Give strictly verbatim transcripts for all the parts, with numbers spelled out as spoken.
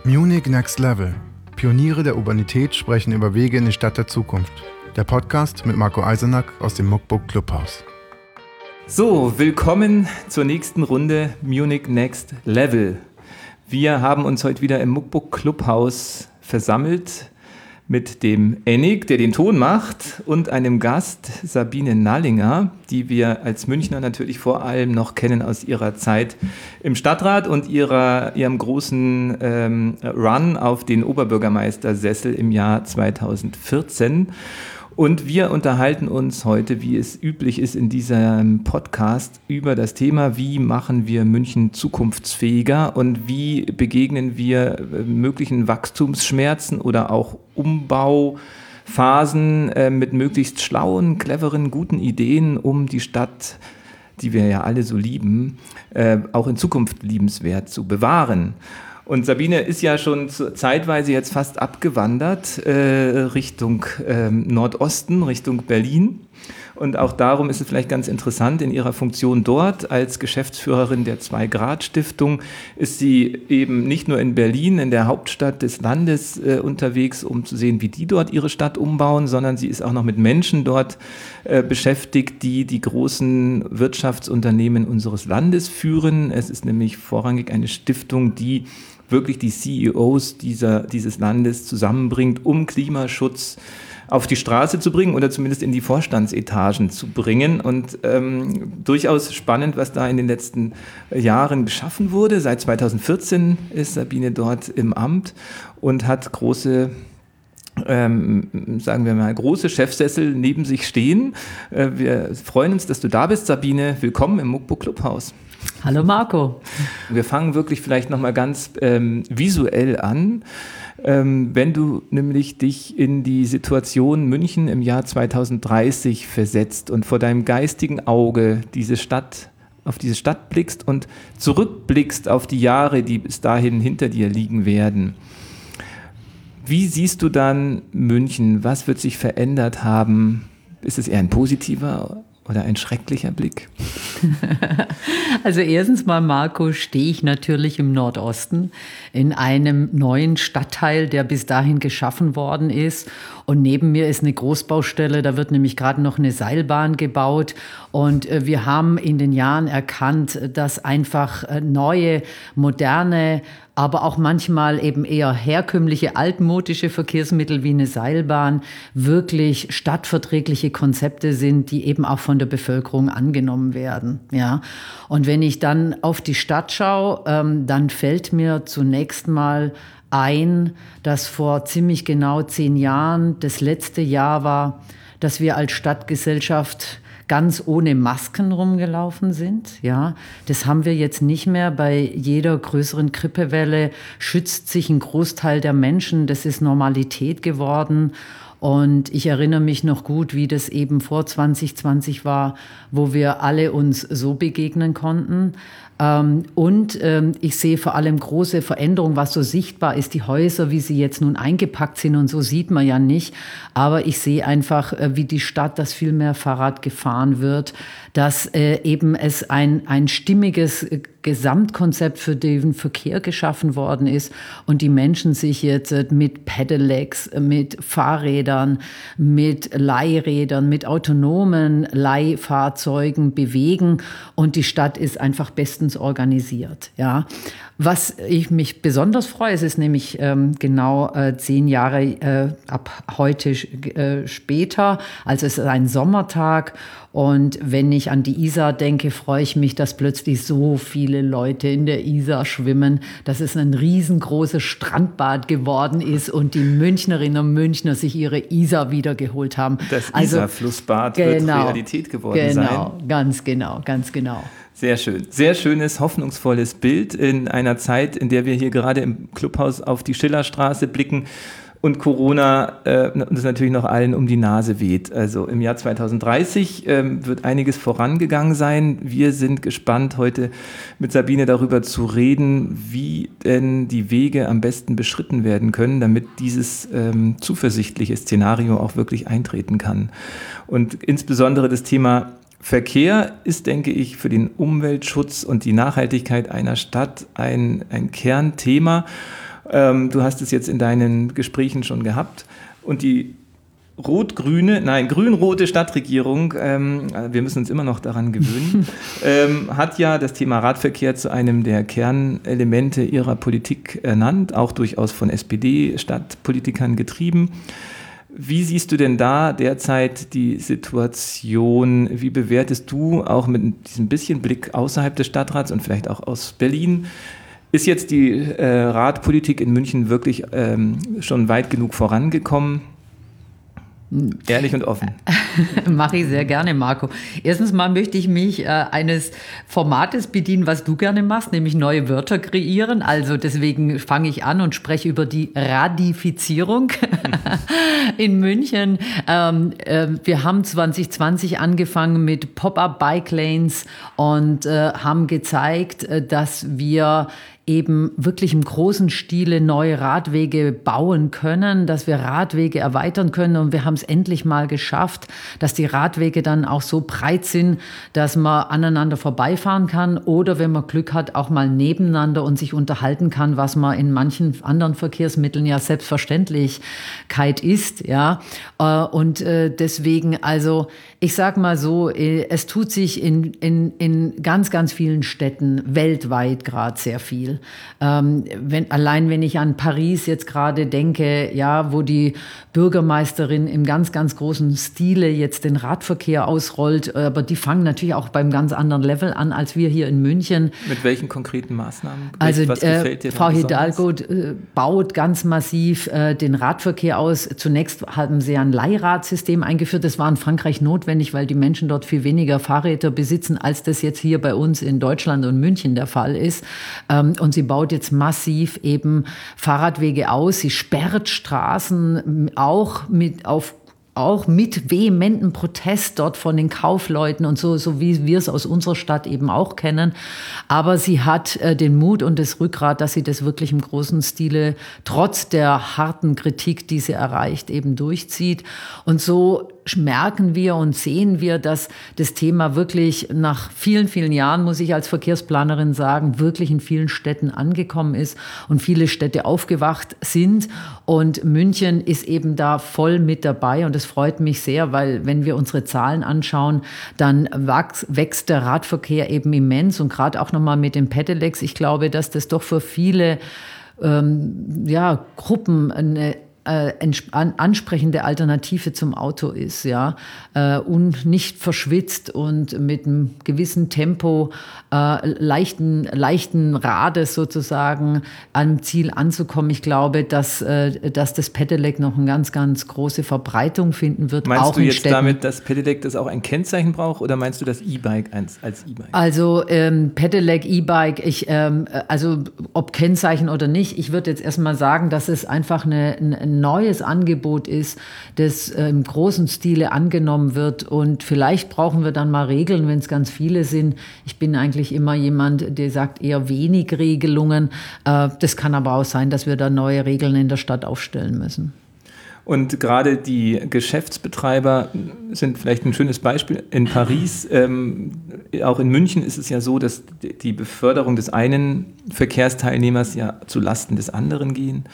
Munich Next Level. Pioniere der Urbanität sprechen über Wege in die Stadt der Zukunft. Der Podcast mit Marco Eisenack aus dem Muckbook Clubhaus. So, willkommen zur nächsten Runde Munich Next Level. Wir haben uns heute wieder im Muckbook Clubhaus versammelt mit dem Ennik, der den Ton macht, und einem Gast, Sabine Nallinger, die wir als Münchner natürlich vor allem noch kennen aus ihrer Zeit im Stadtrat und ihrer, ihrem großen ähm, Run auf den Oberbürgermeistersessel im Jahr zweitausendvierzehn. Und wir unterhalten uns heute, wie es üblich ist in diesem Podcast, über das Thema, wie machen wir München zukunftsfähiger und wie begegnen wir möglichen Wachstumsschmerzen oder auch Umbauphasen äh, mit möglichst schlauen, cleveren, guten Ideen, um die Stadt, die wir ja alle so lieben, äh, auch in Zukunft liebenswert zu bewahren. Und Sabine ist ja schon zeitweise jetzt fast abgewandert äh, Richtung ähm, Nordosten, Richtung Berlin. Und auch darum ist es vielleicht ganz interessant, in ihrer Funktion dort als Geschäftsführerin der Zwei-Grad-Stiftung ist sie eben nicht nur in Berlin, in der Hauptstadt des Landes äh, unterwegs, um zu sehen, wie die dort ihre Stadt umbauen, sondern sie ist auch noch mit Menschen dort äh, beschäftigt, die die großen Wirtschaftsunternehmen unseres Landes führen. Es ist nämlich vorrangig eine Stiftung, die wirklich die C E Os dieser, dieses Landes zusammenbringt, um Klimaschutz auf die Straße zu bringen oder zumindest in die Vorstandsetagen zu bringen. Und ähm, durchaus spannend, was da in den letzten Jahren geschaffen wurde. Seit zweitausendvierzehn ist Sabine dort im Amt und hat große Ähm, sagen wir mal, große Chefsessel neben sich stehen. Äh, wir freuen uns, dass du da bist, Sabine. Willkommen im Muckbook Clubhaus. Hallo Marco. Wir fangen wirklich vielleicht nochmal ganz ähm, visuell an. Ähm, wenn du nämlich dich in die Situation München im Jahr zweitausenddreißig versetzt und vor deinem geistigen Auge diese Stadt, auf diese Stadt blickst und zurückblickst auf die Jahre, die bis dahin hinter dir liegen werden. Wie siehst du dann München? Was wird sich verändert haben? Ist es eher ein positiver oder ein schrecklicher Blick? Also erstens mal, Marco, stehe ich natürlich im Nordosten in einem neuen Stadtteil, der bis dahin geschaffen worden ist. Und neben mir ist eine Großbaustelle, da wird nämlich gerade noch eine Seilbahn gebaut. Und wir haben in den Jahren erkannt, dass einfach neue, moderne, aber auch manchmal eben eher herkömmliche, altmodische Verkehrsmittel wie eine Seilbahn wirklich stadtverträgliche Konzepte sind, die eben auch von der Bevölkerung angenommen werden. Ja. Und wenn ich dann auf die Stadt schaue, ähm, dann fällt mir zunächst mal ein, dass vor ziemlich genau zehn Jahren das letzte Jahr war, dass wir als Stadtgesellschaft ganz ohne Masken rumgelaufen sind. Ja, das haben wir jetzt nicht mehr. Bei jeder größeren Grippewelle schützt sich ein Großteil der Menschen. Das ist Normalität geworden. Und ich erinnere mich noch gut, wie das eben vor zwanzig zwanzig war, wo wir alle uns so begegnen konnten. Und ich sehe vor allem große Veränderungen, was so sichtbar ist, die Häuser, wie sie jetzt nun eingepackt sind, und so sieht man ja nicht. Aber ich sehe einfach, wie die Stadt, dass viel mehr Fahrrad gefahren wird, dass eben es ein, ein stimmiges Gesamtkonzept für den Verkehr geschaffen worden ist und die Menschen sich jetzt mit Pedelecs, mit Fahrrädern, mit Leihrädern, mit autonomen Leihfahrzeugen bewegen und die Stadt ist einfach bestens organisiert. Ja. Was ich mich besonders freue, es ist nämlich ähm, genau äh, zehn Jahre äh, ab heute äh, später, also es ist ein Sommertag und wenn ich an die Isar denke, freue ich mich, dass plötzlich so viele Leute in der Isar schwimmen, dass es ein riesengroßes Strandbad geworden ist und die Münchnerinnen und Münchner sich ihre Isar wiedergeholt haben. Das also, Isar-Flussbad genau, wird Realität geworden genau, sein. Genau, ganz genau, ganz genau. Sehr schön. Sehr schönes, hoffnungsvolles Bild in einer Zeit, in der wir hier gerade im Clubhaus auf die Schillerstraße blicken und Corona äh, uns natürlich noch allen um die Nase weht. Also im Jahr zweitausenddreißig ähm, wird einiges vorangegangen sein. Wir sind gespannt, heute mit Sabine darüber zu reden, wie denn die Wege am besten beschritten werden können, damit dieses ähm, zuversichtliche Szenario auch wirklich eintreten kann. Und insbesondere das Thema Verkehr ist, denke ich, für den Umweltschutz und die Nachhaltigkeit einer Stadt ein, ein Kernthema. Ähm, du hast es jetzt in deinen Gesprächen schon gehabt. Und die rot-grüne, nein, grün-rote Stadtregierung, ähm, wir müssen uns immer noch daran gewöhnen, ähm, hat ja das Thema Radverkehr zu einem der Kernelemente ihrer Politik ernannt, auch durchaus von S P D-Stadtpolitikern getrieben. Wie siehst du denn da derzeit die Situation? Wie bewertest du auch mit diesem bisschen Blick außerhalb des Stadtrats und vielleicht auch aus Berlin? Ist jetzt die äh, Radpolitik in München wirklich ähm, schon weit genug vorangekommen? Ehrlich und offen. Mache ich sehr gerne, Marco. Erstens mal möchte ich mich äh, eines Formates bedienen, was du gerne machst, nämlich neue Wörter kreieren. Also deswegen fange ich an und spreche über die Radifizierung in München. Ähm, äh, wir haben zwanzig zwanzig angefangen mit Pop-up-Bike-Lanes und äh, haben gezeigt, äh, dass wir eben wirklich im großen Stile neue Radwege bauen können, dass wir Radwege erweitern können. Und wir haben es endlich mal geschafft, dass die Radwege dann auch so breit sind, dass man aneinander vorbeifahren kann oder, wenn man Glück hat, auch mal nebeneinander und sich unterhalten kann, was man in manchen anderen Verkehrsmitteln ja Selbstverständlichkeit ist. Ja. Und deswegen, also ich sag mal so, es tut sich in, in, in ganz, ganz vielen Städten weltweit gerade sehr viel. Ähm, wenn, allein wenn ich an Paris jetzt gerade denke, ja, wo die Bürgermeisterin im ganz, ganz großen Stile jetzt den Radverkehr ausrollt, aber die fangen natürlich auch beim ganz anderen Level an als wir hier in München. Mit welchen konkreten Maßnahmen? Also Was gefällt dir äh, Frau besonders? Hidalgo äh, baut ganz massiv äh, den Radverkehr aus. Zunächst haben sie ein Leihradsystem eingeführt. Das war in Frankreich notwendig, weil die Menschen dort viel weniger Fahrräder besitzen, als das jetzt hier bei uns in Deutschland und München der Fall ist. Ähm, Und sie baut jetzt massiv eben Fahrradwege aus. Sie sperrt Straßen auch mit auf auch mit vehementem Protest dort von den Kaufleuten und so, so wie wir es aus unserer Stadt eben auch kennen. Aber sie hat äh, den Mut und das Rückgrat, dass sie das wirklich im großen Stile, trotz der harten Kritik, die sie erreicht, eben durchzieht. Und so merken wir und sehen wir, dass das Thema wirklich nach vielen, vielen Jahren, muss ich als Verkehrsplanerin sagen, wirklich in vielen Städten angekommen ist und viele Städte aufgewacht sind. Und München ist eben da voll mit dabei und das freut mich sehr, weil wenn wir unsere Zahlen anschauen, dann wächst der Radverkehr eben immens und gerade auch nochmal mit den Pedelecs. Ich glaube, dass das doch für viele ähm, ja, Gruppen eine Äh, ansprechende Alternative zum Auto ist, ja, äh, und nicht verschwitzt und mit einem gewissen Tempo äh, leichten, leichten Rades sozusagen am Ziel anzukommen. Ich glaube, dass, äh, dass das Pedelec noch eine ganz, ganz große Verbreitung finden wird. Meinst auch du in jetzt Städten. damit, dass Pedelec das auch ein Kennzeichen braucht oder meinst du das E-Bike als, als E-Bike? Also ähm, Pedelec, E-Bike, ich, ähm, also ob Kennzeichen oder nicht, ich würde jetzt erstmal sagen, dass es einfach eine, ein neues Angebot ist, das äh, im großen Stile angenommen wird und vielleicht brauchen wir dann mal Regeln, wenn es ganz viele sind. Ich bin eigentlich immer jemand, der sagt eher wenig Regelungen. Äh, das kann aber auch sein, dass wir da neue Regeln in der Stadt aufstellen müssen. Und gerade die Geschäftsbetreiber sind vielleicht ein schönes Beispiel. In Paris, ähm, auch in München ist es ja so, dass die Beförderung des einen Verkehrsteilnehmers ja zu Lasten des anderen gehen.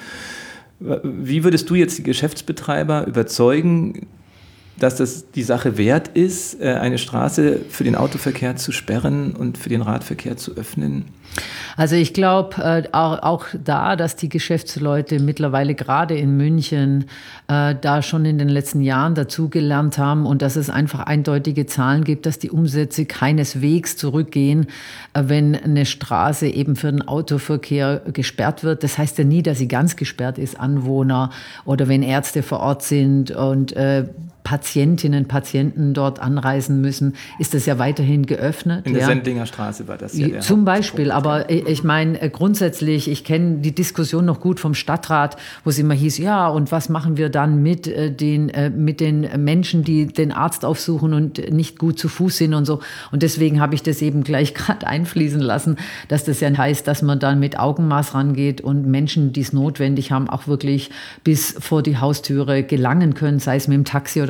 Wie würdest du jetzt die Geschäftsbetreiber überzeugen, dass das die Sache wert ist, eine Straße für den Autoverkehr zu sperren und für den Radverkehr zu öffnen? Also ich glaube äh, auch, auch da, dass die Geschäftsleute mittlerweile gerade in München äh, da schon in den letzten Jahren dazugelernt haben und dass es einfach eindeutige Zahlen gibt, dass die Umsätze keineswegs zurückgehen, äh, wenn eine Straße eben für den Autoverkehr gesperrt wird. Das heißt ja nie, dass sie ganz gesperrt ist, Anwohner oder wenn Ärzte vor Ort sind und äh, Patientinnen, Patienten dort anreisen müssen, ist das ja weiterhin geöffnet. In der ja. Sendlinger Straße war das ja der Zum Beispiel, aber ich meine grundsätzlich, ich kenne die Diskussion noch gut vom Stadtrat, wo es immer hieß, ja, und was machen wir dann mit den, mit den Menschen, die den Arzt aufsuchen und nicht gut zu Fuß sind und so. Und deswegen habe ich das eben gleich gerade einfließen lassen, dass das ja heißt, dass man dann mit Augenmaß rangeht und Menschen, die es notwendig haben, auch wirklich bis vor die Haustüre gelangen können, sei es mit dem Taxi oder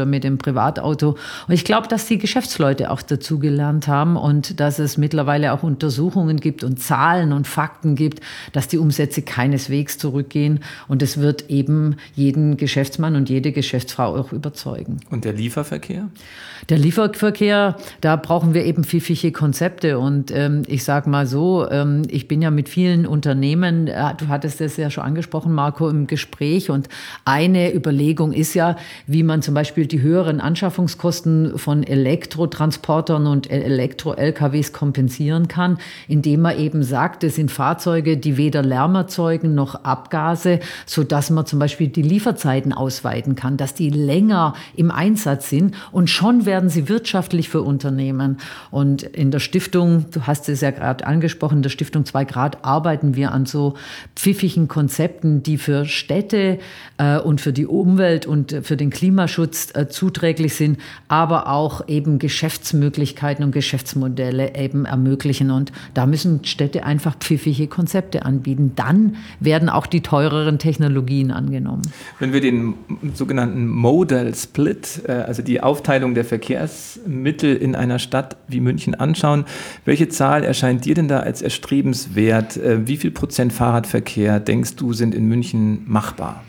mit dem Privatauto. Und ich glaube, dass die Geschäftsleute auch dazugelernt haben und dass es mittlerweile auch Untersuchungen gibt und Zahlen und Fakten gibt, dass die Umsätze keineswegs zurückgehen. Und es wird eben jeden Geschäftsmann und jede Geschäftsfrau auch überzeugen. Und der Lieferverkehr? Der Lieferverkehr, da brauchen wir eben pfiffige Konzepte. Und ähm, ich sage mal so, ähm, ich bin ja mit vielen Unternehmen, äh, du hattest das ja schon angesprochen, Marco, im Gespräch. Und eine Überlegung ist ja, wie man zum Beispiel die höheren Anschaffungskosten von Elektrotransportern und Elektro-L K Ws kompensieren kann, indem man eben sagt, es sind Fahrzeuge, die weder Lärm erzeugen noch Abgase, sodass man zum Beispiel die Lieferzeiten ausweiten kann, dass die länger im Einsatz sind und schon werden sie wirtschaftlich für Unternehmen. Und in der Stiftung, du hast es ja gerade angesprochen, in der Stiftung zwei Grad arbeiten wir an so pfiffigen Konzepten, die für Städte äh, und für die Umwelt und für den Klimaschutz äh, zuträglich sind, aber auch eben Geschäftsmöglichkeiten und Geschäftsmodelle eben ermöglichen. Und da müssen Städte einfach pfiffige Konzepte anbieten. Dann werden auch die teureren Technologien angenommen. Wenn wir den sogenannten Modal Split, äh, also die Aufteilung der Verkehrsmittel in einer Stadt wie München anschauen, welche Zahl erscheint dir denn da als erstrebenswert? Äh, wie viel Prozent Fahrradverkehr, denkst du, sind in München machbar?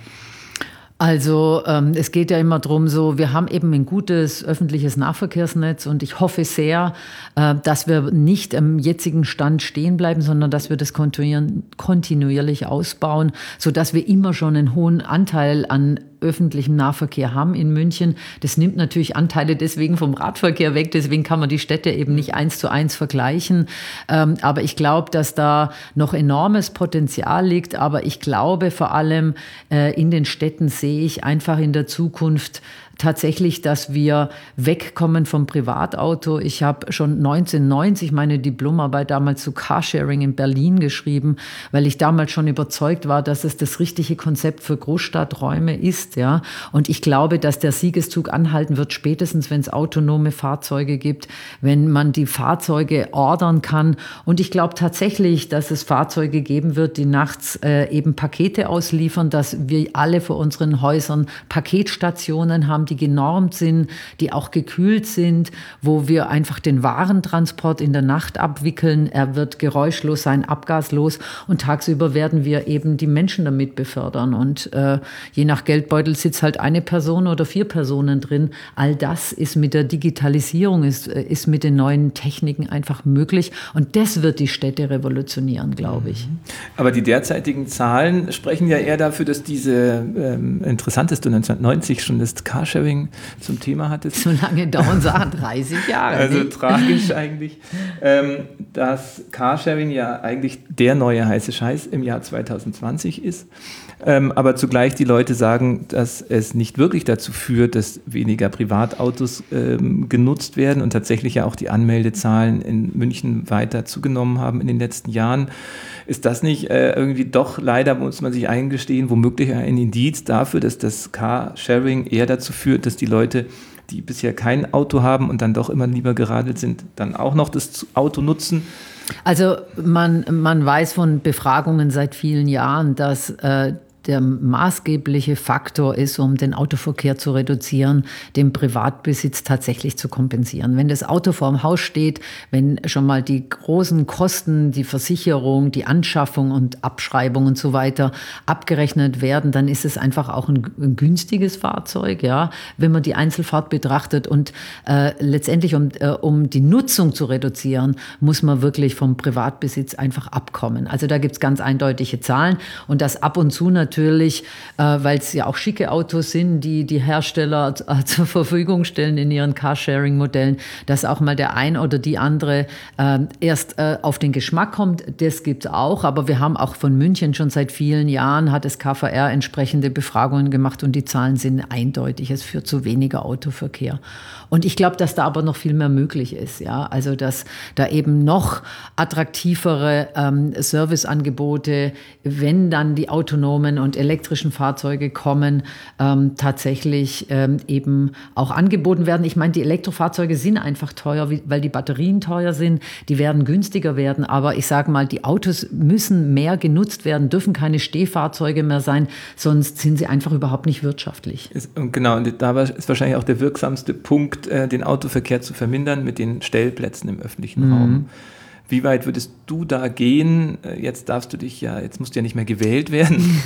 Also ähm, es geht ja immer darum, so wir haben eben ein gutes öffentliches Nahverkehrsnetz und ich hoffe sehr, äh, dass wir nicht am jetzigen Stand stehen bleiben, sondern dass wir das kontinuierlich ausbauen, sodass wir immer schon einen hohen Anteil an öffentlichem Nahverkehr haben in München. Das nimmt natürlich Anteile deswegen vom Radverkehr weg, deswegen kann man die Städte eben nicht eins zu eins vergleichen. Ähm, aber ich glaube, dass da noch enormes Potenzial liegt, aber ich glaube vor allem äh, in den Städten sehe ich einfach in der Zukunft tatsächlich, dass wir wegkommen vom Privatauto. Ich habe schon neunzehnhundertneunzig meine Diplomarbeit damals zu Carsharing in Berlin geschrieben, weil ich damals schon überzeugt war, dass es das richtige Konzept für Großstadträume ist. Ja. Und ich glaube, dass der Siegeszug anhalten wird, spätestens wenn es autonome Fahrzeuge gibt, wenn man die Fahrzeuge ordern kann. Und ich glaube tatsächlich, dass es Fahrzeuge geben wird, die nachts äh, eben Pakete ausliefern, dass wir alle vor unseren Häusern Paketstationen haben, die genormt sind, die auch gekühlt sind, wo wir einfach den Warentransport in der Nacht abwickeln. Er wird geräuschlos sein, abgaslos und tagsüber werden wir eben die Menschen damit befördern. Und äh, je nach Geldbeutel sitzt halt eine Person oder vier Personen drin. All das ist mit der Digitalisierung, ist, ist mit den neuen Techniken einfach möglich. Und das wird die Städte revolutionieren, glaube ich. Aber die derzeitigen Zahlen sprechen ja eher dafür, dass diese, ähm, interessant ist, du neunzehnhundertneunzig schon das Carsharing zum Thema hattest. So lange dauern Sachen, dreißig Jahre. Also nicht? tragisch eigentlich, ähm, dass Carsharing ja eigentlich der neue heiße Scheiß im Jahr zwanzig zwanzig ist. Ähm, aber zugleich die Leute sagen, dass es nicht wirklich dazu führt, dass weniger Privatautos ähm, genutzt werden und tatsächlich ja auch die Anmeldezahlen in München weiter zugenommen haben in den letzten Jahren. Ist das nicht äh, irgendwie doch leider, muss man sich eingestehen, womöglich ein Indiz dafür, dass das Carsharing eher dazu führt, dass die Leute, die bisher kein Auto haben und dann doch immer lieber geradelt sind, dann auch noch das Auto nutzen? Also man, man weiß von Befragungen seit vielen Jahren, dass äh, der maßgebliche Faktor ist, um den Autoverkehr zu reduzieren, den Privatbesitz tatsächlich zu kompensieren. Wenn das Auto vorm Haus steht, wenn schon mal die großen Kosten, die Versicherung, die Anschaffung und Abschreibung und so weiter abgerechnet werden, dann ist es einfach auch ein, ein günstiges Fahrzeug, ja, wenn man die Einzelfahrt betrachtet. Und äh, letztendlich, um, äh, um die Nutzung zu reduzieren, muss man wirklich vom Privatbesitz einfach abkommen. Also da gibt es ganz eindeutige Zahlen und das ab und zu natürlich Natürlich, äh, weil es ja auch schicke Autos sind, die die Hersteller äh, zur Verfügung stellen in ihren Carsharing-Modellen, dass auch mal der ein oder die andere äh, erst äh, auf den Geschmack kommt. Das gibt es auch, aber wir haben auch von München schon seit vielen Jahren, hat das K V R entsprechende Befragungen gemacht und die Zahlen sind eindeutig. Es führt zu weniger Autoverkehr. Und ich glaube, dass da aber noch viel mehr möglich ist. Ja? Also dass da eben noch attraktivere ähm, Serviceangebote, wenn dann die autonomen und elektrischen Fahrzeuge kommen, ähm, tatsächlich ähm, eben auch angeboten werden. Ich meine, die Elektrofahrzeuge sind einfach teuer, weil die Batterien teuer sind. Die werden günstiger werden. Aber ich sage mal, die Autos müssen mehr genutzt werden, dürfen keine Stehfahrzeuge mehr sein, sonst sind sie einfach überhaupt nicht wirtschaftlich. Ist, genau, und da ist wahrscheinlich auch der wirksamste Punkt, äh, den Autoverkehr zu vermindern mit den Stellplätzen im öffentlichen mhm. Raum. Wie weit würdest du da gehen? Jetzt darfst du dich ja, jetzt musst du ja nicht mehr gewählt werden.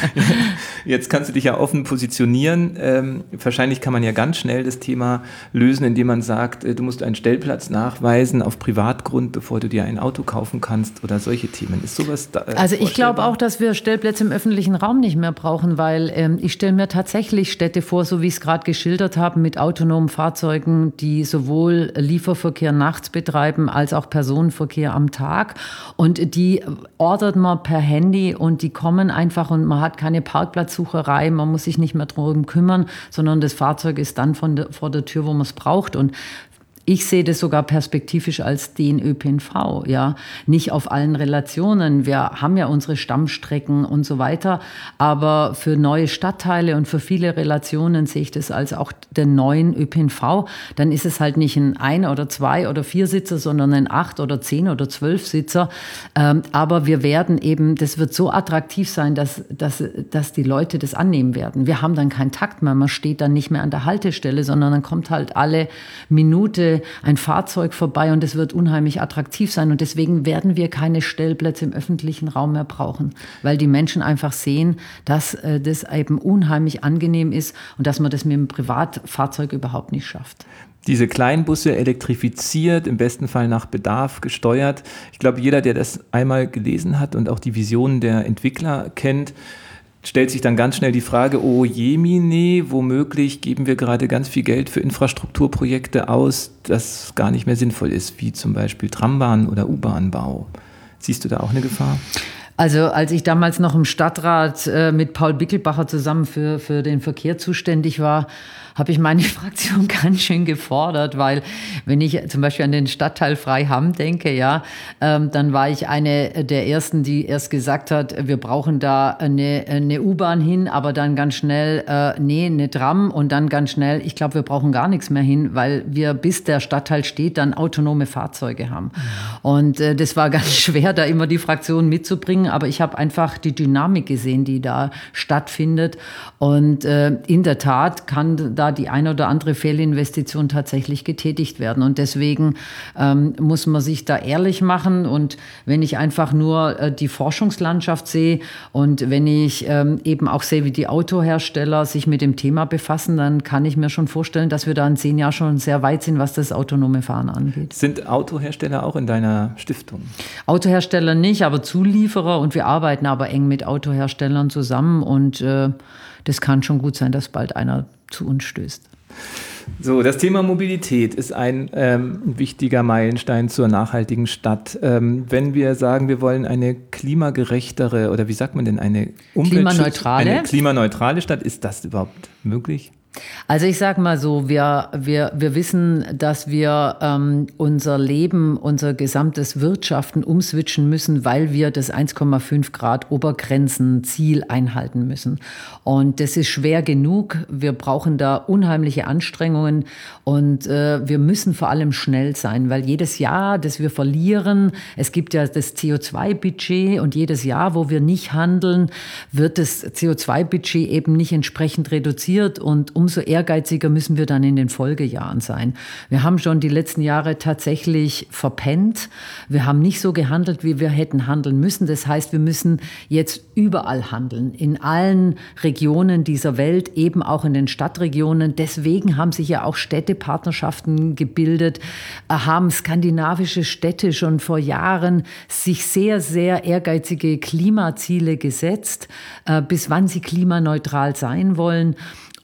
Jetzt kannst du dich ja offen positionieren. Ähm, wahrscheinlich kann man ja ganz schnell das Thema lösen, indem man sagt, du musst einen Stellplatz nachweisen auf Privatgrund, bevor du dir ein Auto kaufen kannst oder solche Themen. Ist sowas da, äh, Also ich glaube auch, dass wir Stellplätze im öffentlichen Raum nicht mehr brauchen, weil ähm, ich stelle mir tatsächlich Städte vor, so wie ich es gerade geschildert habe, mit autonomen Fahrzeugen, die sowohl Lieferverkehr nachts betreiben, als auch Personenverkehr am Tag, und die ordert man per Handy und die kommen einfach und man hat keine Parkplatzsucherei, man muss sich nicht mehr darum kümmern, sondern das Fahrzeug ist dann von der, vor der Tür, wo man es braucht. Und ich sehe das sogar perspektivisch als den Ö P N V, ja, nicht auf allen Relationen. Wir haben ja unsere Stammstrecken und so weiter, aber für neue Stadtteile und für viele Relationen sehe ich das als auch den neuen Ö P N V. Dann ist es halt nicht ein ein oder zwei oder vier Sitzer, sondern ein acht oder zehn oder zwölf Sitzer. Ähm, aber wir werden eben, das wird so attraktiv sein, dass, dass, dass die Leute das annehmen werden. Wir haben dann keinen Takt mehr, man steht dann nicht mehr an der Haltestelle, sondern dann kommt halt alle Minute ein Fahrzeug vorbei und es wird unheimlich attraktiv sein. Und deswegen werden wir keine Stellplätze im öffentlichen Raum mehr brauchen, weil die Menschen einfach sehen, dass äh, das eben unheimlich angenehm ist und dass man das mit dem Privatfahrzeug überhaupt nicht schafft. Diese Kleinbusse elektrifiziert, im besten Fall nach Bedarf gesteuert. Ich glaube, jeder, der das einmal gelesen hat und auch die Visionen der Entwickler kennt, stellt sich dann ganz schnell die Frage, oh jemine, womöglich geben wir gerade ganz viel Geld für Infrastrukturprojekte aus, das gar nicht mehr sinnvoll ist, wie zum Beispiel Trambahn- oder U-Bahn-Bau. Siehst du da auch eine Gefahr? Also als ich damals noch im Stadtrat äh, mit Paul Bickelbacher zusammen für, für den Verkehr zuständig war, habe ich meine Fraktion ganz schön gefordert, weil wenn ich zum Beispiel an den Stadtteil Freiham denke, ja, ähm, dann war ich eine der Ersten, die erst gesagt hat, wir brauchen da eine, eine U-Bahn hin, aber dann ganz schnell, äh, nee, eine Tram und dann ganz schnell, ich glaube, wir brauchen gar nichts mehr hin, weil wir, bis der Stadtteil steht, dann autonome Fahrzeuge haben. Und äh, das war ganz schwer, da immer die Fraktion mitzubringen, aber ich habe einfach die Dynamik gesehen, die da stattfindet. Und äh, in der Tat kann da die eine oder andere Fehlinvestition tatsächlich getätigt werden. Und deswegen ähm, muss man sich da ehrlich machen. Und wenn ich einfach nur äh, die Forschungslandschaft sehe und wenn ich ähm, eben auch sehe, wie die Autohersteller sich mit dem Thema befassen, dann kann ich mir schon vorstellen, dass wir da in zehn Jahren schon sehr weit sind, was das autonome Fahren angeht. Sind Autohersteller auch in deiner Stiftung? Autohersteller nicht, aber Zulieferer, und wir arbeiten aber eng mit Autoherstellern zusammen und äh, das kann schon gut sein, dass bald einer zu uns stößt. So, das Thema Mobilität ist ein ähm, wichtiger Meilenstein zur nachhaltigen Stadt. Ähm, wenn wir sagen, wir wollen eine klimagerechtere oder wie sagt man denn, eine klimaneutrale, eine klimaneutrale Stadt, ist das überhaupt möglich? Also ich sage mal so, wir, wir, wir wissen, dass wir ähm, unser Leben, unser gesamtes Wirtschaften umswitchen müssen, weil wir das eins Komma fünf Grad Obergrenzenziel einhalten müssen. Und das ist schwer genug. Wir brauchen da unheimliche Anstrengungen und äh, wir müssen vor allem schnell sein, weil jedes Jahr, das wir verlieren, es gibt ja das C O zwei Budget und jedes Jahr, wo wir nicht handeln, wird das C O zwei Budget eben nicht entsprechend reduziert und um Umso ehrgeiziger müssen wir dann in den Folgejahren sein. Wir haben schon die letzten Jahre tatsächlich verpennt. Wir haben nicht so gehandelt, wie wir hätten handeln müssen. Das heißt, wir müssen jetzt überall handeln, in allen Regionen dieser Welt, eben auch in den Stadtregionen. Deswegen haben sich ja auch Städtepartnerschaften gebildet, haben skandinavische Städte schon vor Jahren sich sehr, sehr ehrgeizige Klimaziele gesetzt, bis wann sie klimaneutral sein wollen.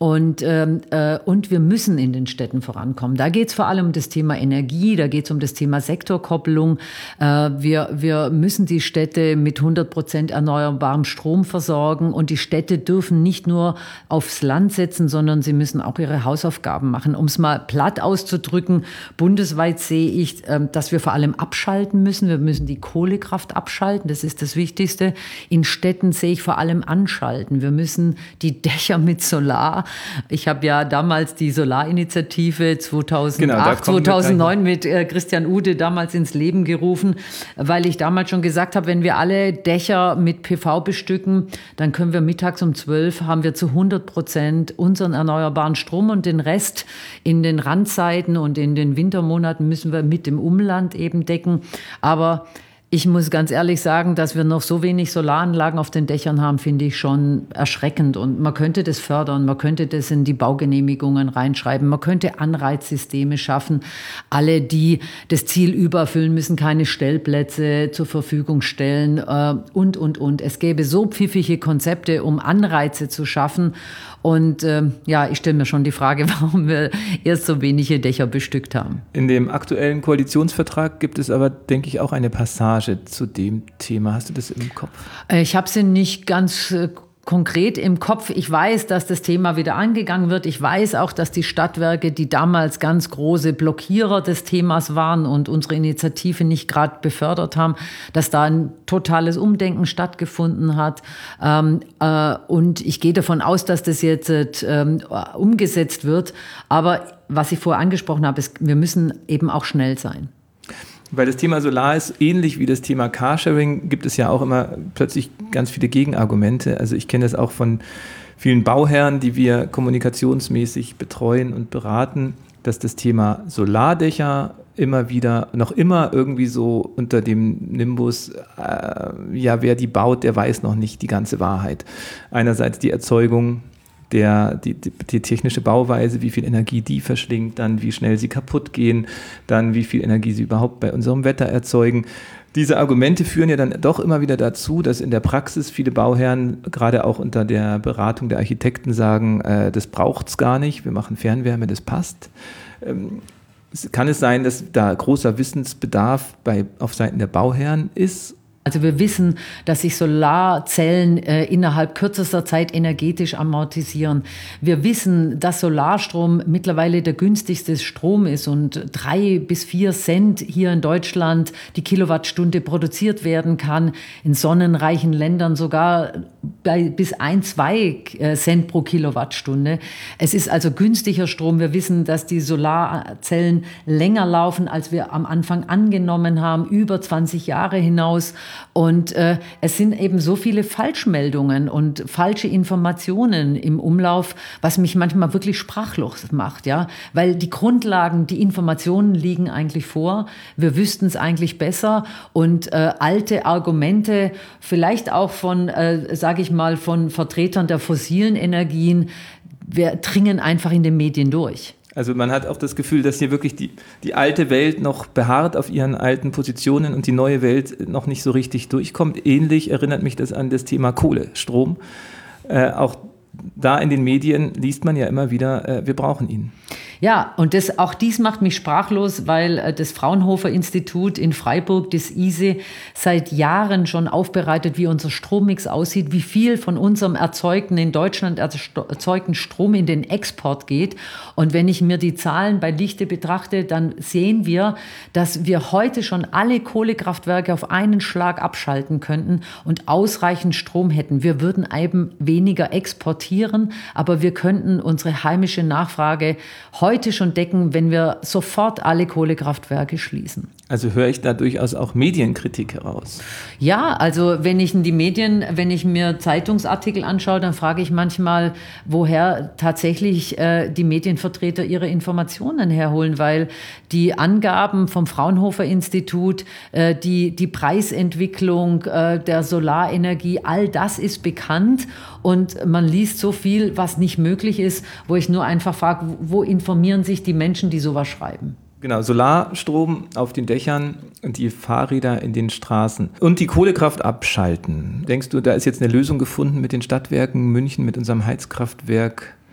Und, ähm, äh, und wir müssen in den Städten vorankommen. Da geht es vor allem um das Thema Energie, da geht es um das Thema Sektorkopplung. Äh, wir, wir müssen die Städte mit hundert Prozent erneuerbarem Strom versorgen. Und die Städte dürfen nicht nur aufs Land setzen, sondern sie müssen auch ihre Hausaufgaben machen. Um es mal platt auszudrücken, bundesweit sehe ich, äh, dass wir vor allem abschalten müssen. Wir müssen die Kohlekraft abschalten, das ist das Wichtigste. In Städten sehe ich vor allem anschalten. Wir müssen die Dächer mit Solar. Ich habe ja damals die Solarinitiative zweitausendacht, genau, zweitausendneun mit äh, Christian Ude damals ins Leben gerufen, weil ich damals schon gesagt habe, wenn wir alle Dächer mit P V bestücken, dann können wir mittags um zwölf haben wir zu hundert Prozent unseren erneuerbaren Strom und den Rest in den Randzeiten und in den Wintermonaten müssen wir mit dem Umland eben decken. Aber ich muss ganz ehrlich sagen, dass wir noch so wenig Solaranlagen auf den Dächern haben, finde ich schon erschreckend. Und man könnte das fördern, man könnte das in die Baugenehmigungen reinschreiben, man könnte Anreizsysteme schaffen. Alle, die das Ziel übererfüllen, müssen keine Stellplätze zur Verfügung stellen äh, und, und, und. Es gäbe so pfiffige Konzepte, um Anreize zu schaffen. Und äh, ja, ich stelle mir schon die Frage, warum wir erst so wenige Dächer bestückt haben. In dem aktuellen Koalitionsvertrag gibt es aber, denke ich, auch eine Passage zu dem Thema. Hast du das im Kopf? Ich habe sie nicht ganz äh, konkret im Kopf. Ich weiß, dass das Thema wieder angegangen wird. Ich weiß auch, dass die Stadtwerke, die damals ganz große Blockierer des Themas waren und unsere Initiative nicht gerade befördert haben, dass da ein totales Umdenken stattgefunden hat. Ähm, äh, und ich gehe davon aus, dass das jetzt äh, umgesetzt wird. Aber was ich vorher angesprochen habe, ist, wir müssen eben auch schnell sein. Weil das Thema Solar ist ähnlich wie das Thema Carsharing, gibt es ja auch immer plötzlich ganz viele Gegenargumente. Also ich kenne das auch von vielen Bauherren, die wir kommunikationsmäßig betreuen und beraten, dass das Thema Solardächer immer wieder, noch immer irgendwie so unter dem Nimbus, äh, ja, wer die baut, der weiß noch nicht die ganze Wahrheit. Einerseits die Erzeugung, Der, die, die, die technische Bauweise, wie viel Energie die verschlingt, dann wie schnell sie kaputt gehen, dann wie viel Energie sie überhaupt bei unserem Wetter erzeugen. Diese Argumente führen ja dann doch immer wieder dazu, dass in der Praxis viele Bauherren, gerade auch unter der Beratung der Architekten, sagen, äh, das braucht es gar nicht, wir machen Fernwärme, das passt. Ähm, kann es sein, dass da großer Wissensbedarf bei, auf Seiten der Bauherren ist? Also wir wissen, dass sich Solarzellen äh, innerhalb kürzester Zeit energetisch amortisieren. Wir wissen, dass Solarstrom mittlerweile der günstigste Strom ist und drei bis vier Cent hier in Deutschland die Kilowattstunde produziert werden kann. In sonnenreichen Ländern sogar bei bis ein, zwei Cent pro Kilowattstunde. Es ist also günstiger Strom. Wir wissen, dass die Solarzellen länger laufen, als wir am Anfang angenommen haben, über zwanzig Jahre hinaus. Und äh, es sind eben so viele Falschmeldungen und falsche Informationen im Umlauf, was mich manchmal wirklich sprachlos macht, ja, weil die Grundlagen, die Informationen liegen eigentlich vor. Wir wüssten es eigentlich besser und äh, alte Argumente, vielleicht auch von, äh, sage ich mal, von Vertretern der fossilen Energien, wir dringen einfach in den Medien durch. Also man hat auch das Gefühl, dass hier wirklich die, die alte Welt noch beharrt auf ihren alten Positionen und die neue Welt noch nicht so richtig durchkommt. Ähnlich erinnert mich das an das Thema Kohle, Strom. Äh, auch da in den Medien liest man ja immer wieder, äh, wir brauchen ihn. Ja, und das, auch dies macht mich sprachlos, weil äh, das Fraunhofer-Institut in Freiburg, das I S E, seit Jahren schon aufbereitet, wie unser Strommix aussieht, wie viel von unserem erzeugten, in Deutschland erzeugten Strom in den Export geht. Und wenn ich mir die Zahlen bei Lichte betrachte, dann sehen wir, dass wir heute schon alle Kohlekraftwerke auf einen Schlag abschalten könnten und ausreichend Strom hätten. Wir würden eben weniger exportieren, aber wir könnten unsere heimische Nachfrage heute heute schon decken, wenn wir sofort alle Kohlekraftwerke schließen. Also höre ich da durchaus auch Medienkritik heraus? Ja, also wenn ich in die Medien, wenn ich mir Zeitungsartikel anschaue, dann frage ich manchmal, woher tatsächlich äh, die Medienvertreter ihre Informationen herholen, weil die Angaben vom Fraunhofer-Institut, äh, die, die Preisentwicklung äh, der Solarenergie, all das ist bekannt und man liest so viel, was nicht möglich ist, wo ich nur einfach frage, wo informieren sich die Menschen, die sowas schreiben? Genau, Solarstrom auf den Dächern und die Fahrräder in den Straßen und die Kohlekraft abschalten. Denkst du, da ist jetzt eine Lösung gefunden mit den Stadtwerken München, mit unserem Heizkraftwerk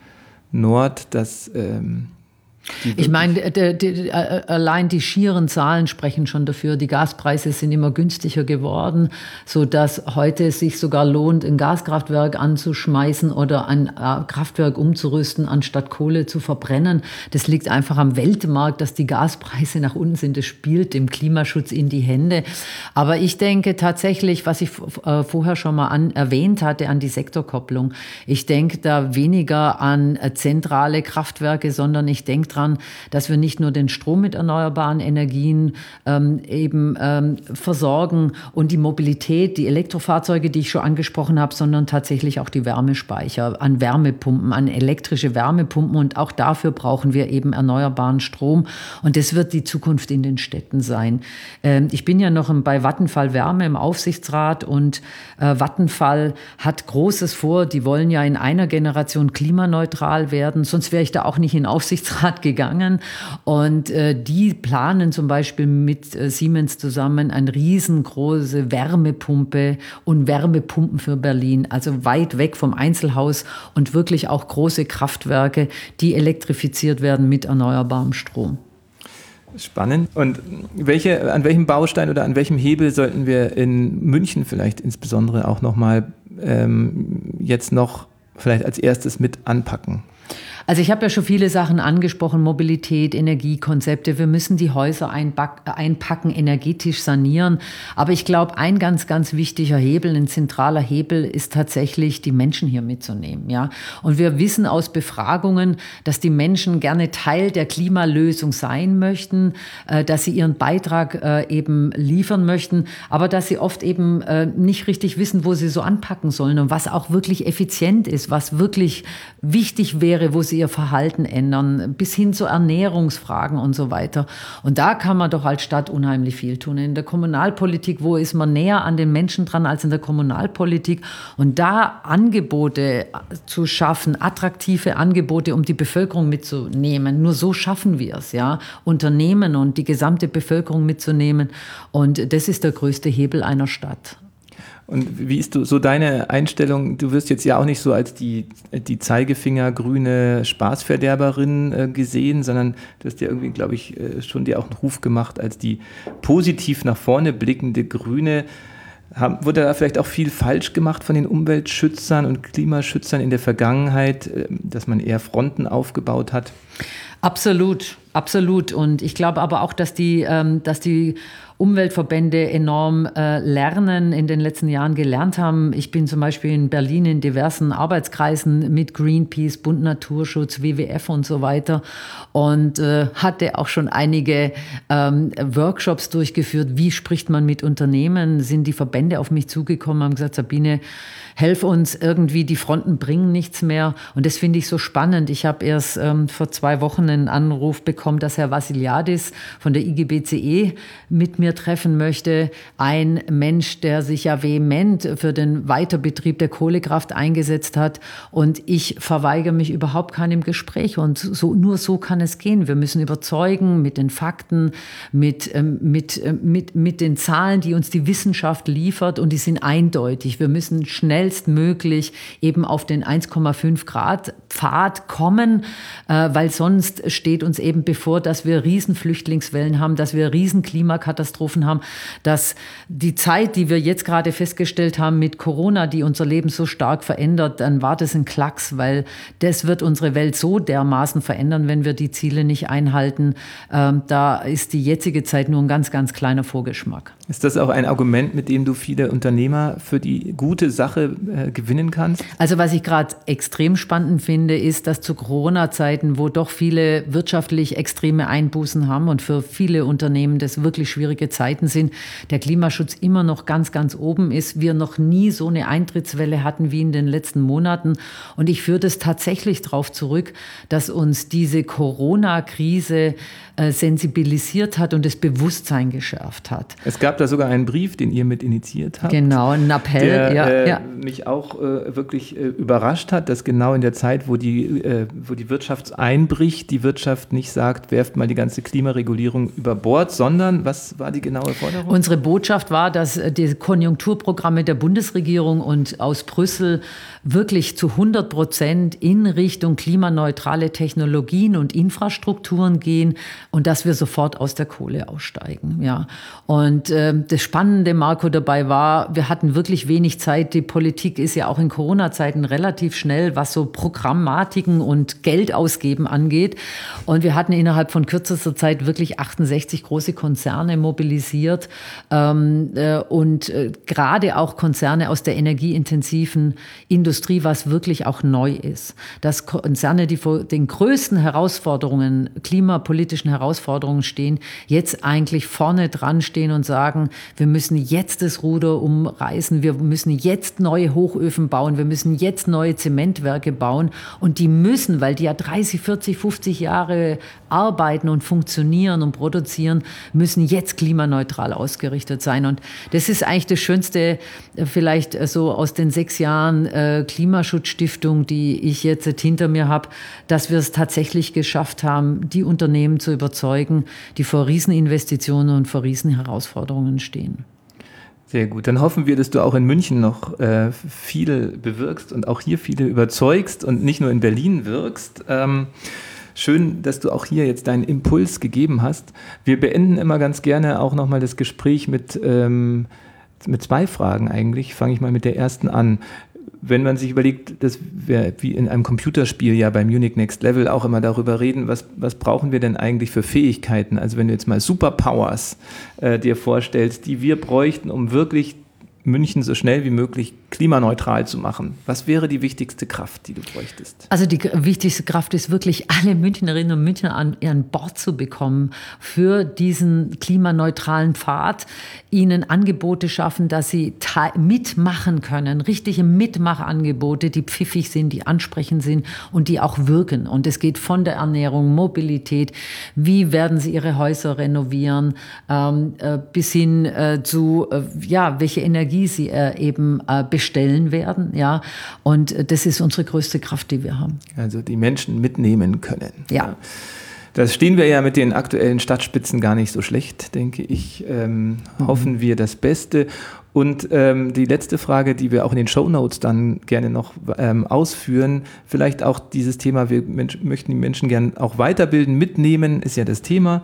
Nord, dass ähm, ich meine, die, die, allein die schieren Zahlen sprechen schon dafür. Die Gaspreise sind immer günstiger geworden, sodass heute es sich sogar lohnt, ein Gaskraftwerk anzuschmeißen oder ein Kraftwerk umzurüsten, anstatt Kohle zu verbrennen. Das liegt einfach am Weltmarkt, dass die Gaspreise nach unten sind. Das spielt dem Klimaschutz in die Hände. Aber ich denke tatsächlich, was ich vorher schon mal an, erwähnt hatte, an die Sektorkopplung. Ich denke da weniger an zentrale Kraftwerke, sondern ich denke dran, dass wir nicht nur den Strom mit erneuerbaren Energien ähm, eben ähm, versorgen und die Mobilität, die Elektrofahrzeuge, die ich schon angesprochen habe, sondern tatsächlich auch die Wärmespeicher, an Wärmepumpen, an elektrische Wärmepumpen, und auch dafür brauchen wir eben erneuerbaren Strom, und das wird die Zukunft in den Städten sein. Ähm, ich bin ja noch bei Vattenfall Wärme im Aufsichtsrat, und äh, Vattenfall hat Großes vor, die wollen ja in einer Generation klimaneutral werden, sonst wäre ich da auch nicht in den Aufsichtsrat gegangen, und äh, die planen zum Beispiel mit äh, Siemens zusammen eine riesengroße Wärmepumpe und Wärmepumpen für Berlin, also weit weg vom Einzelhaus, und wirklich auch große Kraftwerke, die elektrifiziert werden mit erneuerbarem Strom. Spannend. Und welche, an welchem Baustein oder an welchem Hebel sollten wir in München vielleicht insbesondere auch nochmal ähm, jetzt noch vielleicht als erstes mit anpacken? Also ich habe ja schon viele Sachen angesprochen, Mobilität, Energiekonzepte. Wir müssen die Häuser einpacken, energetisch sanieren. Aber ich glaube, ein ganz, ganz wichtiger Hebel, ein zentraler Hebel ist tatsächlich, die Menschen hier mitzunehmen. Ja? Und wir wissen aus Befragungen, dass die Menschen gerne Teil der Klimalösung sein möchten, dass sie ihren Beitrag eben liefern möchten, aber dass sie oft eben nicht richtig wissen, wo sie so anpacken sollen und was auch wirklich effizient ist, was wirklich wichtig wäre, wo sie ihr Verhalten ändern, bis hin zu Ernährungsfragen und so weiter. Und da kann man doch als Stadt unheimlich viel tun. In der Kommunalpolitik, wo ist man näher an den Menschen dran als in der Kommunalpolitik? Und da Angebote zu schaffen, attraktive Angebote, um die Bevölkerung mitzunehmen. Nur so schaffen wir es, ja. Unternehmen und die gesamte Bevölkerung mitzunehmen. Und das ist der größte Hebel einer Stadt. Und wie ist du, so deine Einstellung? Du wirst jetzt ja auch nicht so als die, die Zeigefinger-grüne Spaßverderberin äh, gesehen, sondern du hast ja irgendwie, glaube ich, äh, schon dir auch einen Ruf gemacht als die positiv nach vorne blickende Grüne. Haben, wurde da vielleicht auch viel falsch gemacht von den Umweltschützern und Klimaschützern in der Vergangenheit, äh, dass man eher Fronten aufgebaut hat? Absolut, absolut. Und ich glaube aber auch, dass die, ähm, dass die Umweltverbände enorm äh, lernen, in den letzten Jahren gelernt haben. Ich bin zum Beispiel in Berlin in diversen Arbeitskreisen mit Greenpeace, Bund Naturschutz, W W F und so weiter, und äh, hatte auch schon einige ähm, Workshops durchgeführt. Wie spricht man mit Unternehmen? Sind die Verbände auf mich zugekommen, haben gesagt, Sabine, helf uns irgendwie, die Fronten bringen nichts mehr. Und das finde ich so spannend. Ich habe erst ähm, vor zwei Wochen einen Anruf bekommen, dass Herr Vassiliadis von der I G B C E mit mir treffen möchte. Ein Mensch, der sich ja vehement für den Weiterbetrieb der Kohlekraft eingesetzt hat. Und ich verweigere mich überhaupt keinem Gespräch. Und so, nur so kann es gehen. Wir müssen überzeugen mit den Fakten, mit, ähm, mit, äh, mit, mit den Zahlen, die uns die Wissenschaft liefert. Und die sind eindeutig. Wir müssen schnellstmöglich eben auf den eins Komma fünf Grad Pfad kommen, äh, weil sonst steht uns eben bevor, dass wir riesen Flüchtlingswellen haben, dass wir riesen Klimakatastrophen haben, dass die Zeit, die wir jetzt gerade festgestellt haben mit Corona, die unser Leben so stark verändert, dann war das ein Klacks, weil das wird unsere Welt so dermaßen verändern, wenn wir die Ziele nicht einhalten. Ähm, da ist die jetzige Zeit nur ein ganz, ganz kleiner Vorgeschmack. Ist das auch ein Argument, mit dem du viele Unternehmer für die gute Sache äh, gewinnen kannst? Also was ich gerade extrem spannend finde, ist, dass zu Corona-Zeiten, wo doch viele wirtschaftlich extreme Einbußen haben und für viele Unternehmen das wirklich schwierige Zeiten sind, der Klimaschutz immer noch ganz, ganz oben ist. Wir noch nie so eine Eintrittswelle hatten wie in den letzten Monaten. Und ich führe das tatsächlich darauf zurück, dass uns diese Corona-Krise äh, sensibilisiert hat und das Bewusstsein geschärft hat. Es gab da sogar einen Brief, den ihr mit initiiert habt. Genau, ein Appell, der, ja, äh, ja. mich auch äh, wirklich äh, überrascht hat, dass genau in der Zeit, wo die, äh, wo die Wirtschaft einbricht, die Wirtschaft nicht sagt, werft mal die ganze Klimaregulierung über Bord, sondern, was war die genaue Forderung? Unsere Botschaft war, dass die Konjunkturprogramme der Bundesregierung und aus Brüssel wirklich zu hundert Prozent in Richtung klimaneutrale Technologien und Infrastrukturen gehen und dass wir sofort aus der Kohle aussteigen. Ja. Und äh, das Spannende, Marco, dabei war, wir hatten wirklich wenig Zeit. Die Politik ist ja auch in Corona-Zeiten relativ schnell, was so Programmatiken und Geld ausgeben angeht. Und wir hatten innerhalb von kürzester Zeit wirklich achtundsechzig große Konzerne mobilisiert ähm, äh, und äh, gerade auch Konzerne aus der energieintensiven Industrie, was wirklich auch neu ist. Dass Konzerne, die vor den größten Herausforderungen, klimapolitischen Herausforderungen stehen, jetzt eigentlich vorne dran stehen und sagen, wir müssen jetzt das Ruder umreißen, wir müssen jetzt neue Hochöfen bauen, wir müssen jetzt neue Zementwerke bauen und die müssen, weil die ja dreißig, vierzig, fünfzig Jahre arbeiten und funktionieren und produzieren, müssen jetzt klimaneutral ausgerichtet sein. Und das ist eigentlich das Schönste, vielleicht so aus den sechs Jahren äh, Klimaschutzstiftung, die ich jetzt hinter mir habe, dass wir es tatsächlich geschafft haben, die Unternehmen zu überzeugen, die vor Rieseninvestitionen und vor Riesenherausforderungen stehen. Sehr gut. Dann hoffen wir, dass du auch in München noch äh, viel bewirkst und auch hier viele überzeugst und nicht nur in Berlin wirkst. Ähm, schön, dass du auch hier jetzt deinen Impuls gegeben hast. Wir beenden immer ganz gerne auch nochmal das Gespräch mit, ähm, mit zwei Fragen eigentlich. Fange ich mal mit der ersten an. Wenn man sich überlegt, dass wir wie in einem Computerspiel ja bei Munich Next Level auch immer darüber reden, was, was brauchen wir denn eigentlich für Fähigkeiten? Also wenn du jetzt mal Superpowers äh, dir vorstellst, die wir bräuchten, um wirklich München so schnell wie möglich klimaneutral zu machen. Was wäre die wichtigste Kraft, die du bräuchtest? Also die wichtigste Kraft ist wirklich, alle Münchnerinnen und Münchner an, an Bord zu bekommen für diesen klimaneutralen Pfad, ihnen Angebote schaffen, dass sie mitmachen können, richtige Mitmachangebote, die pfiffig sind, die ansprechend sind und die auch wirken. Und es geht von der Ernährung, Mobilität, wie werden sie ihre Häuser renovieren, ähm, äh, bis hin äh, zu, äh, ja, welche Energie sie äh, eben äh, bestellen werden, ja. Und äh, das ist unsere größte Kraft, die wir haben. Also die Menschen mitnehmen können. Ja. Das stehen wir ja mit den aktuellen Stadtspitzen gar nicht so schlecht, denke ich. Ähm, mhm. Hoffen wir das Beste. Und ähm, die letzte Frage, die wir auch in den Shownotes dann gerne noch ähm, ausführen, vielleicht auch dieses Thema, wir Mensch, möchten die Menschen gerne auch weiterbilden, mitnehmen, ist ja das Thema.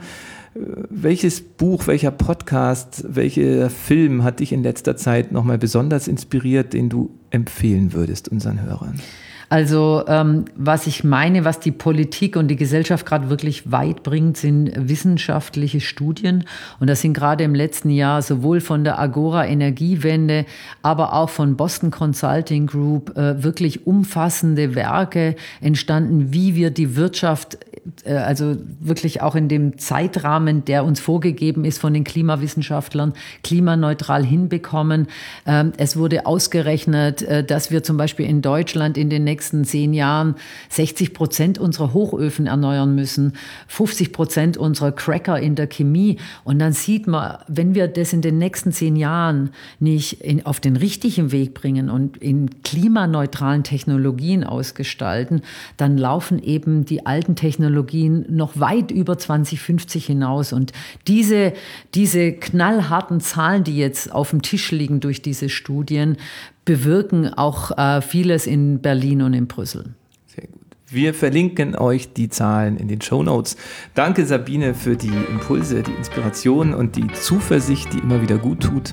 Welches Buch, welcher Podcast, welcher Film hat dich in letzter Zeit nochmal besonders inspiriert, den du empfehlen würdest unseren Hörern? Also ähm, was ich meine, was die Politik und die Gesellschaft gerade wirklich weit bringt, sind wissenschaftliche Studien. Und das sind gerade im letzten Jahr sowohl von der Agora Energiewende, aber auch von Boston Consulting Group äh, wirklich umfassende Werke entstanden, wie wir die Wirtschaft, äh, also wirklich auch in dem Zeitrahmen, der uns vorgegeben ist von den Klimawissenschaftlern, klimaneutral hinbekommen. Ähm, es wurde ausgerechnet, äh, dass wir zum Beispiel in Deutschland in den nächsten nächsten zehn Jahren sechzig Prozent unserer Hochöfen erneuern müssen, fünfzig Prozent unserer Cracker in der Chemie. Und dann sieht man, wenn wir das in den nächsten zehn Jahren nicht in, auf den richtigen Weg bringen und in klimaneutralen Technologien ausgestalten, dann laufen eben die alten Technologien noch weit über zwanzig fünfzig hinaus. Und diese, diese knallharten Zahlen, die jetzt auf dem Tisch liegen durch diese Studien, bewirken auch äh, vieles in Berlin und in Brüssel. Sehr gut. Wir verlinken euch die Zahlen in den Shownotes. Danke, Sabine, für die Impulse, die Inspiration und die Zuversicht, die immer wieder gut tut.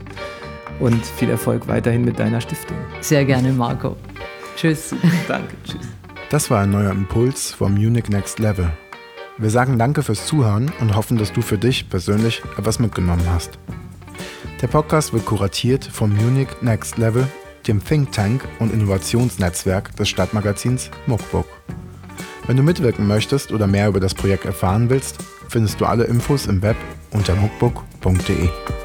Und viel Erfolg weiterhin mit deiner Stiftung. Sehr gerne, Marco. Tschüss. Danke, tschüss. Das war ein neuer Impuls vom Munich Next Level. Wir sagen danke fürs Zuhören und hoffen, dass du für dich persönlich etwas mitgenommen hast. Der Podcast wird kuratiert vom Munich Next Level, dem Think Tank und Innovationsnetzwerk des Stadtmagazins Muckbook. Wenn du mitwirken möchtest oder mehr über das Projekt erfahren willst, findest du alle Infos im Web unter muckbook punkt de.